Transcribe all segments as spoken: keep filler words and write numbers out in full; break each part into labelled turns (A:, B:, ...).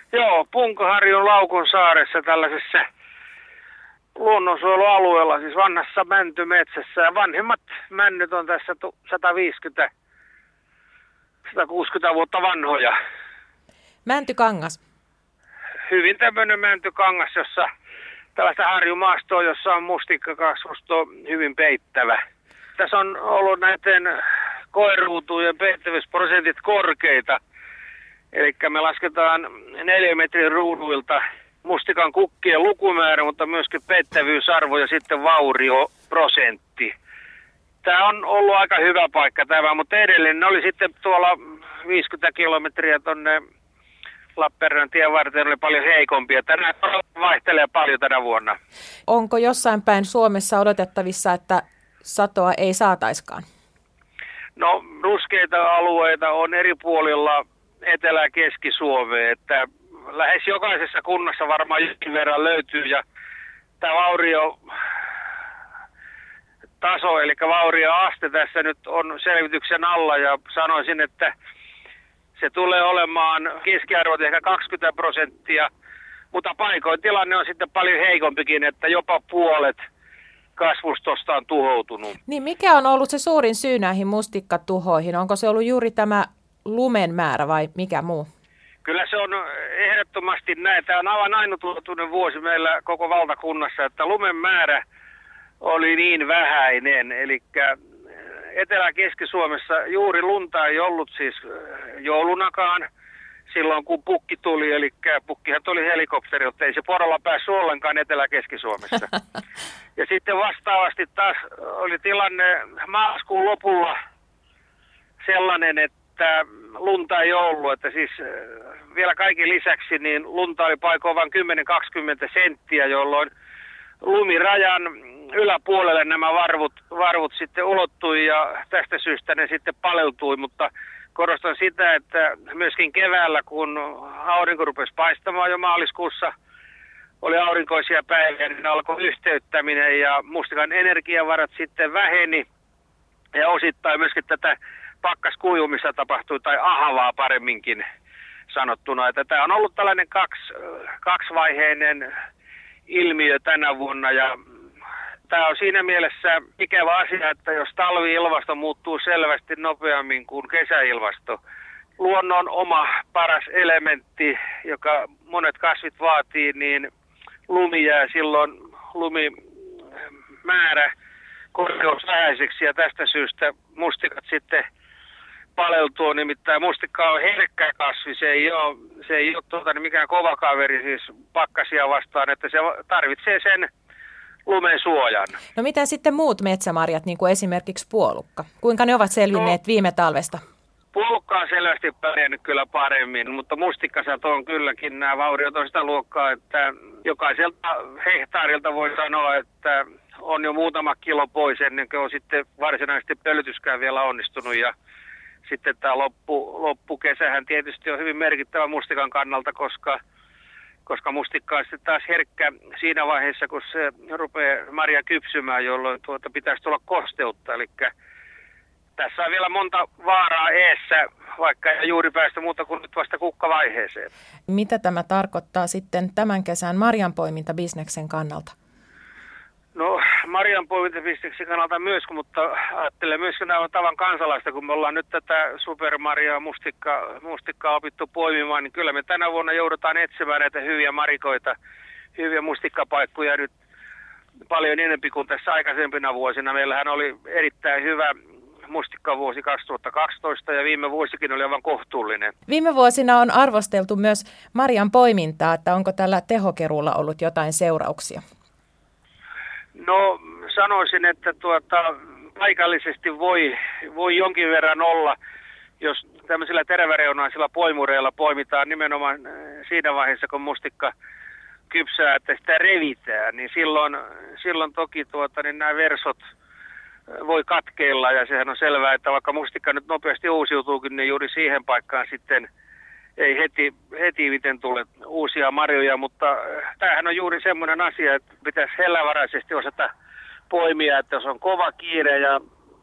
A: Joo, Punkaharjun Laukon saaressa tällaisessa luonnonsuojelualueella, siis vanhassa mäntymetsässä. Ja vanhemmat männyt on tässä sata viisikymmentä sata kuusikymmentä vuotta vanhoja.
B: Mäntykangas.
A: Hyvin tämmöinen mäntykangas, jossa tällaista harjumaastoa, jossa on mustikkakasvusto hyvin peittävä. Tässä on ollut näiden koeruutujen peittävyysprosentit korkeita. Eli me lasketaan neljän metrin ruuduilta mustikan kukkien lukumäärä, mutta myöskin peittävyysarvo ja sitten vaurioprosentti. Tämä on ollut aika hyvä paikka tämä, mutta edelleen ne oli sitten tuolla viisikymmentä kilometriä tuonne Lappeenrannan tien varten oli paljon heikompia. Tänään vaihtelee paljon tänä vuonna.
B: Onko jossain päin Suomessa odotettavissa, että satoa ei saataiskaan?
A: No ruskeita alueita on eri puolilla Etelä- ja Keski-Suomea, että lähes jokaisessa kunnassa varmaan jonkin verran löytyy ja tämä vaurio taso, eli vaurioaste tässä nyt on selvityksen alla ja sanoisin, että se tulee olemaan keskiarvot ehkä kaksikymmentä prosenttia, mutta paikoin tilanne on sitten paljon heikompikin, että jopa puolet kasvustosta on tuhoutunut.
B: Niin mikä on ollut se suurin syy näihin mustikkatuhoihin? Onko se ollut juuri tämä lumen määrä vai mikä muu?
A: Kyllä se on ehdottomasti näin. Tämä on aivan ainutlaatuinen vuosi meillä koko valtakunnassa, että lumen määrä oli niin vähäinen. Eli Etelä- Keski-Suomessa juuri lunta ei ollut siis joulunakaan silloin, kun pukki tuli. Eli pukkihan tuli helikopterilta, ei se porolla päässyt ollenkaan Etelä- Keski-Suomessa. Ja sitten vastaavasti taas oli tilanne maaliskuun lopulla sellainen, että lunta ei ollut, että siis vielä kaiken lisäksi niin lunta oli paikoin vain kymmenen kaksikymmentä senttiä, jolloin lumirajan yläpuolelle nämä varvut, varvut sitten ulottui ja tästä syystä ne sitten paleltui, mutta korostan sitä, että myöskin keväällä, kun aurinko rupesi paistamaan jo maaliskuussa, oli aurinkoisia päiviä, niin alkoi yhteyttäminen ja mustikan energiavarat sitten väheni ja osittain myöskin tätä pakkaskuivumista tapahtui, tai ahavaa paremminkin sanottuna. Että tämä on ollut tällainen kaksi, kaksivaiheinen ilmiö tänä vuonna, ja tämä on siinä mielessä ikävä asia, että jos talvi-ilmasto muuttuu selvästi nopeammin kuin kesäilmasto, luonnon oma paras elementti, joka monet kasvit vaatii, niin lumi jää silloin lumimäärä korkeus vähäiseksi, ja tästä syystä mustikat sitten paleltuu, nimittäin mustikka on herkkä kasvi, se ei ole, se ei ole tuota, niin mikään kova kaveri siis pakkasia vastaan, että se tarvitsee sen lumen suojan.
B: No mitä sitten muut metsämarjat, niin kuin esimerkiksi puolukka? Kuinka ne ovat selvinneet no, viime talvesta?
A: Puolukka on selvästi pärjännyt kyllä paremmin, mutta mustikkasat on kylläkin nämä vauriot on sitä luokkaa, että jokaiselta hehtaarilta voi sanoa, että on jo muutama kilo pois ennen kuin on sitten varsinaisesti pölytyskään vielä onnistunut. Ja sitten tämä loppu, loppukesähän tietysti on hyvin merkittävä mustikan kannalta, koska, koska mustikka on sitten taas herkkä siinä vaiheessa, kun se rupeaa marja kypsymään, jolloin tuota pitäisi tulla kosteutta. Eli tässä on vielä monta vaaraa eessä, vaikka ei juuri päästä muuta kuin nyt vasta kukkavaiheeseen.
B: Mitä tämä tarkoittaa sitten tämän kesän marjanpoimintabisneksen kannalta?
A: No marjanpoimintabisneksen kannalta myös, mutta ajattelen myös nämä tavan kansalaista, kun me ollaan nyt tätä supermarjaa mustikkaa, mustikkaa opittu poimimaan, niin kyllä me tänä vuonna joudutaan etsimään näitä hyviä marikoita, hyviä mustikkapaikkoja nyt paljon enemmän kuin tässä aikaisempina vuosina. Meillähän oli erittäin hyvä mustikkavuosi kaksituhattakaksitoista ja viime vuosikin oli aivan kohtuullinen.
B: Viime vuosina on arvosteltu myös marjan poimintaa, että onko tällä tehokeruulla ollut jotain seurauksia?
A: No sanoisin, että tuota, paikallisesti voi, voi jonkin verran olla, jos tämmöisillä teräväreunaisilla poimureilla poimitaan nimenomaan siinä vaiheessa, kun mustikka kypsää, että sitä revitään, niin silloin, silloin toki tuota, niin nämä versot voi katkeilla, ja sehän on selvää, että vaikka mustikka nyt nopeasti uusiutuukin, niin juuri siihen paikkaan sitten ei heti, heti miten tule uusia marjoja, mutta tämähän on juuri semmoinen asia, että pitäisi hellävaraisesti osata poimia, että jos on kova kiire ja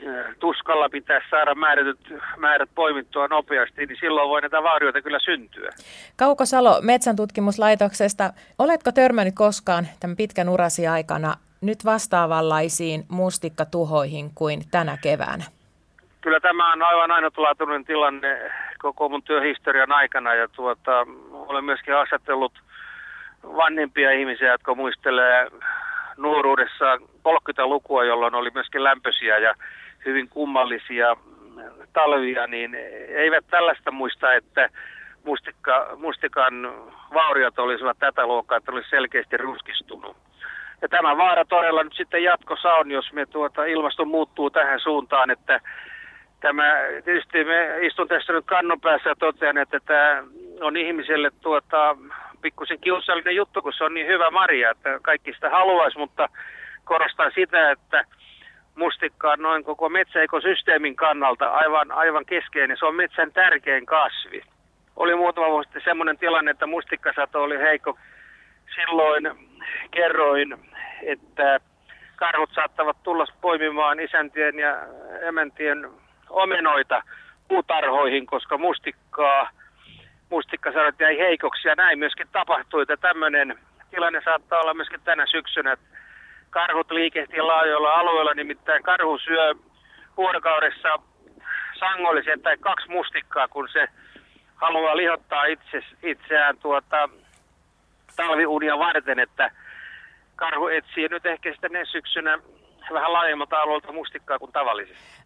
A: tuskalla pitäisi saada määrätyt määrät poimittua nopeasti, niin silloin voi näitä vaurioita kyllä syntyä.
B: Kauko Salo Metsäntutkimuslaitoksesta, oletko törmännyt koskaan tämän pitkän urasi aikana nyt vastaavanlaisiin mustikkatuhoihin kuin tänä keväänä?
A: Kyllä tämä on aivan ainutlaatuinen tilanne koko mun työhistorian aikana ja tuota, olen myöskin haastattellut vanhempia ihmisiä, jotka muistelee nuoruudessa kolmekymmentälukua, jolloin oli myöskin lämpöisiä ja hyvin kummallisia talvia, niin eivät tällaista muista, että mustikka, mustikan vauriot olisivat tätä luokkaa, että olisi selkeästi ruskistunut. Ja tämä vaara todella nyt sitten jatkossa on, jos me tuota, ilmasto muuttuu tähän suuntaan, että tämä, tietysti me istun tässä nyt kannon päässä ja totean, että tämä on ihmiselle tuota, pikkusen kiusallinen juttu, kun se on niin hyvä marja, että kaikki sitä haluaisi, mutta korostan sitä, että mustikka on noin koko metsäekosysteemin kannalta aivan, aivan keskeinen. Se on metsän tärkein kasvi. Oli muutama vuosi sitten semmoinen tilanne, että mustikkasato oli heikko. Silloin kerroin, että karhut saattavat tulla poimimaan isäntien ja emäntien omenoita puutarhoihin, koska mustikkaa, mustikkasadot jäi heikoksi ja näin myöskin tapahtui. Että tämmöinen tilanne saattaa olla myöskin tänä syksynä. Karhut liikehtii laajoilla alueilla, nimittäin karhu syö vuorokaudessa sangollisen tai kaksi mustikkaa, kun se haluaa lihottaa itse, itseään tuota, talviunia varten, että karhu etsii nyt ehkä sitten syksynä vähän laajemmalta alueelta mustikkaa kuin tavallisesti.